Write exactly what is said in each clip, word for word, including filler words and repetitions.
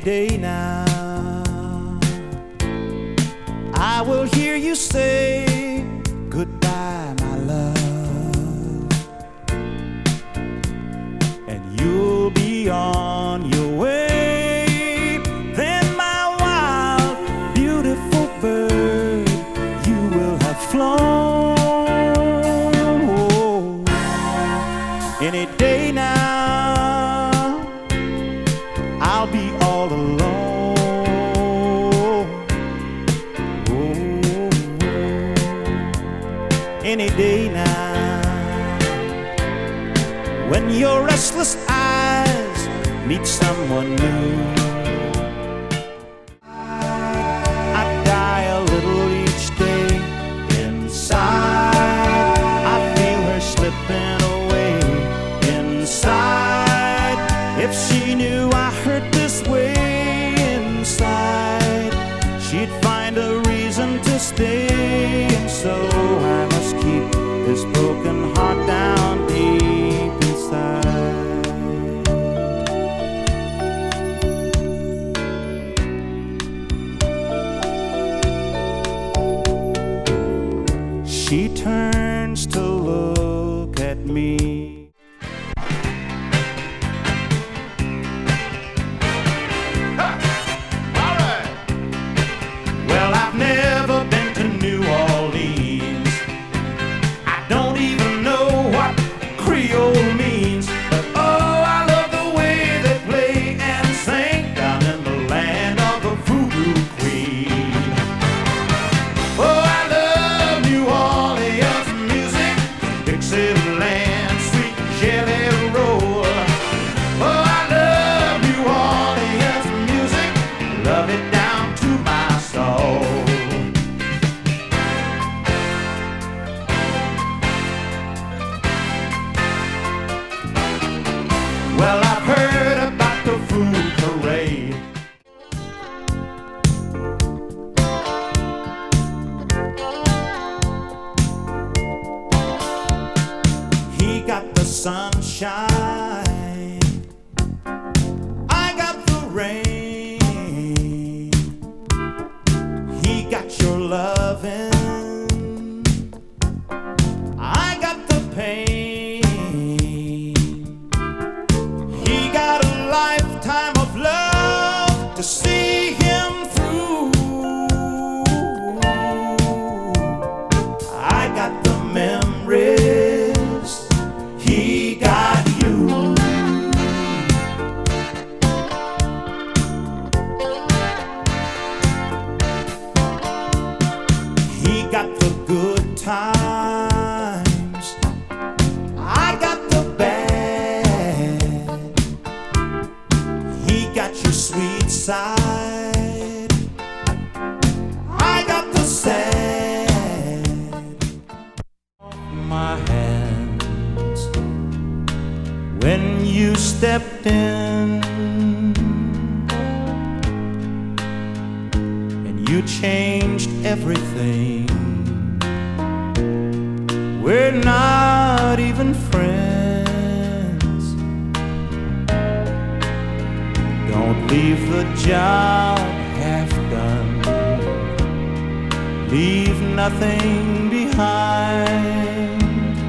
day now, I will hear you say goodbye, my love, and you'll be on your way. Then my wild, beautiful bird, you will have flown. Any day now, I'll be all alone. Oh, any day now, when your restless eyes meet someone new, I die a little each day inside. I feel her slipping away inside. If she knew I hurt this way inside, she'd find a reason to stay. And so I must keep this broken heart down deep inside. She turns to look at me. Never been to New Orleans. I don't even know what Creole means. But oh, I love the way they play and sing down in the land of the Voodoo Queen. Oh, I love New Orleans music, Dixieland, sweet jelly roll. Oh, I love New Orleans music, love it down to my soul. Well, I've heard about the food parade. He got the sunshine, I got the rain. He got your loving, I got the pain. Lifetime of love to see him through. I got the memories, he got you. He got the good times, I got the bad. Got your sweet side, I got the sad. My hands when you stepped in, and you changed everything. We're not even friends. Don't leave the job half done. Leave nothing behind.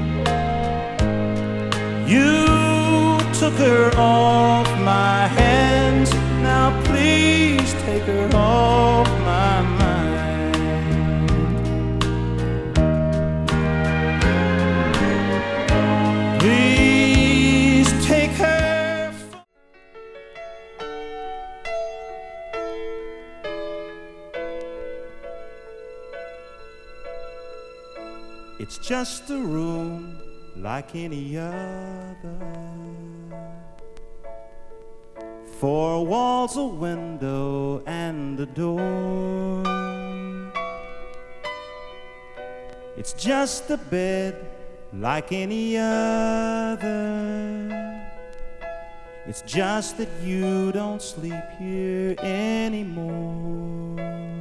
You took her off my hands. Now please take her off my mind. Please take her. It's just a room like any other. Four walls, a window, and a door. It's just a bed like any other. It's just that you don't sleep here anymore.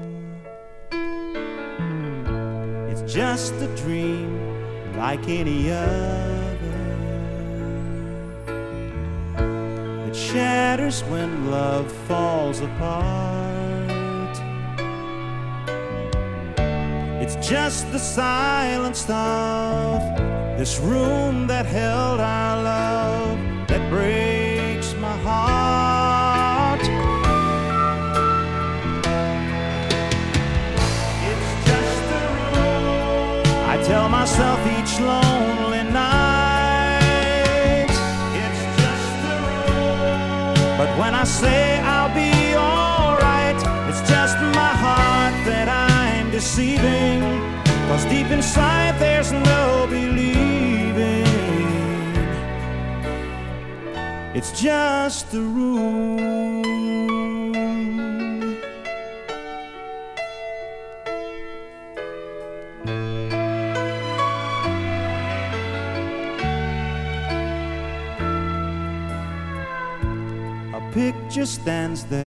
It's just a dream like any other. shatters when love falls apart. It's just the silence of this room that held our love that breaks my heart. It's just a room, I tell myself each lonely night. It's just a room, but when I say I'll be alright, it's just my heart that I'm deceiving. 'Cause deep inside there's no believing. It's just a room. A picture stands there.